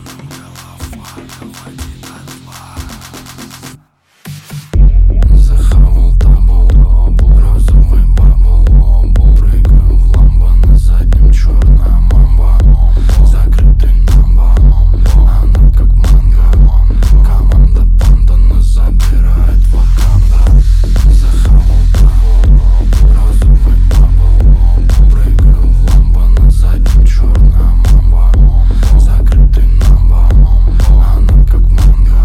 Захавал табл, розовый бабл, прыгаю в ламбо, на заднем черная мамба. Закрытый намба, она как манго. Команда панда нас забирает Ваканда. Захавал табл, розовый бабл, прыгаю в ламбо, на заднем черная мамба. Закрытый намба, она как манго.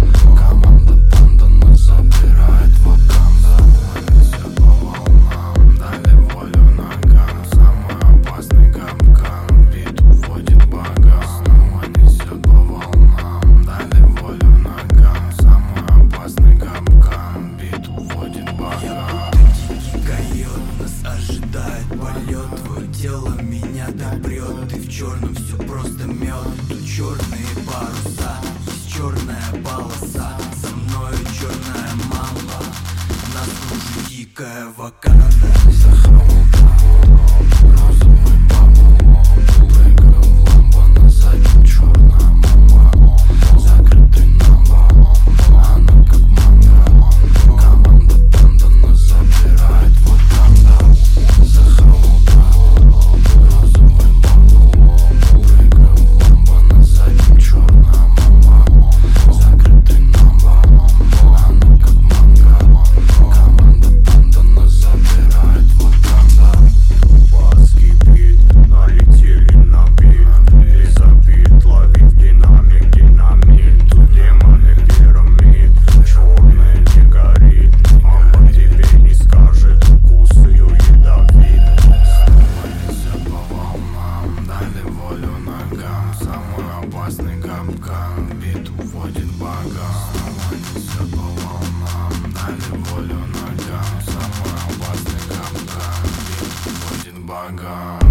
Команда панда нас забирает Ваканда. Все по волнам, дали волю ногам. Самый опасный капкан, бит уводит богам. Снова несет по волнам, дали волю ногам. Самый опасный капкан, бит уводит богам. Дикий койот, нас ожидает полет. Твое тело меня допрет. Ты в черном, все просто мед. Тут черные паруса, есть черная полоса. Со мною черная мамба, нас кружит дикая Ваканда. Захавал табл, розовый бабл, прыгаю в ламбо, на заднем черная мамба. Закрытый намба, она как манго. Команда панда нас забирает Ваканда. Захавал табл, розовый бабл, прыгаю в ламбо, на заднем черная мамба. Закрытый намба, она как манго. Команда панда нас забирает Ваканда. Бас кипит, налетели на бит. Лизобит, лови в динамик, динамит. Тут демоны пирамид, черный не горит. Мама тебе не скажет, укус ее ядовит. Снова несет по волнам, дали волю ногам. Самый опасный капкан, бит уводит богам. Снова несет по волнам, дали волю ногам. Самый опасный капкан, бит уводит богам.